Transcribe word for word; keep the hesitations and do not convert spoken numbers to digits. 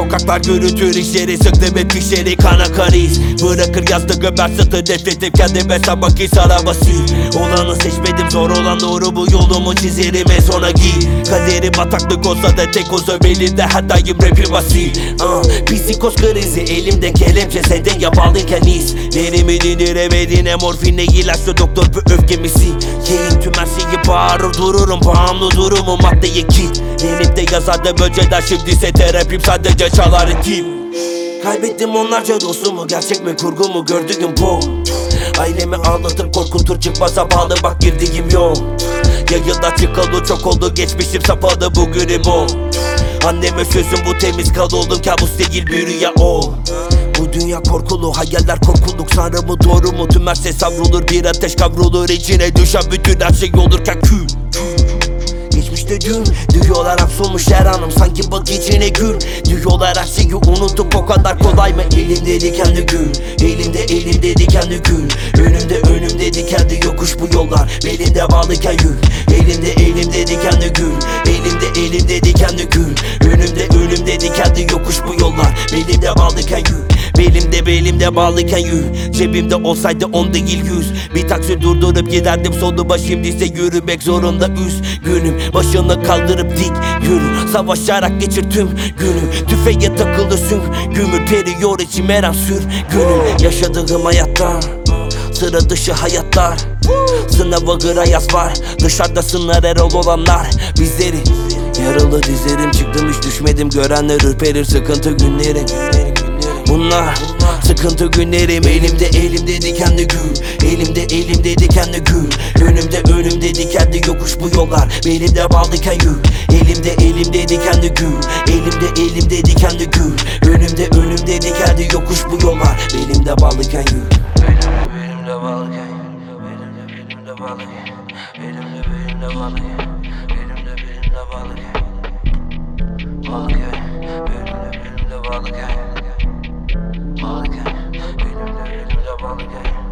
Sokaklar görüntür işleri, sıktım hep fişleri, kana kariz. Bırakır yastığı ben sırtı nefretim kendime sabah ki arabası. Olanı seçmedim, zor olan doğru, bu yolumu çizerim en sona giy. Kaderi bataklık olsa da tek olsa belinde her daim rapim asil. uh, Psikoz krizi elimde kelepçe, senden yapalıyken iz. Derimi dindiremediğine morfinle ilaçlı doktor bu öfkemisi. Yiyin tüm her şeyi bağırır dururum, bağımlı durumu maddeye kit. Elimde yazardım önceden, şimdi ise terapim sadece çalar etim. Kaybettim onlarca dostumu, gerçek mi kurgu mu gördüğüm bu. Ailemi ağlatır korkutur, çıkmaza bağlı bak girdiğim yol. Yayılda çıkalı çok oldu, geçmişim sapadı bugünüm o. Anneme sözüm bu, temiz kal oğlum, kabus değil bir rüya o. Bu dünya korkulu, hayaller korkuluk, sanrı mı doğru mu, tüm her şey savrulur, bir ateş kavrulur, içine düşen bütün her şey olurken kül. Geçmişte dün diyorlar hapsolmuş her anım, sanki bak içine gül. Diyorlar her şeyi unuttuk, o kadar kolay mı? Elimde dikenli gül, elimde elimde dikenli gül. Önümde önümde dikenli yokuş bu yollar, belimde bağlıyken yük. Elimde elimde dikenli gül, elimde elimde dikenli gül. Önümde önümde dikenli yokuş bu yollar, belimde bağlıyken yük. Belimde belimde bağlıyken yük. Cebimde olsaydı on değil yüz. Bir taksi durdurup giderdim sonuma, şimdi ise yürümek zorunda üzgünüm. Başını kaldırıp dik yürü, savaşarak geçir tüm günü. Tüfeğe takılısın, gümür teriyor içim her an sürgünüm. Yaşadığım hayatta sıra dışı hayatlar, sınava göre yaz var. Dışarıda sınır erol olanlar bizleri. Yaralı dizlerim çıktım, hiç düşmedim, görenler ürperir sıkıntı günlerim. Bunlar sıkıntı günlerim, elimde elimde dikenli gül. Elimde elimde dikenli gül. Önümde önümde dikenli yokuş bu yollar, belimde bağlıyken yük. Elimde elimde dikenli gül. Elimde elimde dikenli gül. Önümde önümde dikenli yokuş bu yollar, belimde bağlıyken yük. Belimde belimde bağlıyken, belimde belimde bağlıyken, belimde belimde bağlıyken, belimde belimde bağlıyken, bağlıyken, belimde belimde bağlıyken. Bağlıyken, elimde elimde bağlıyken.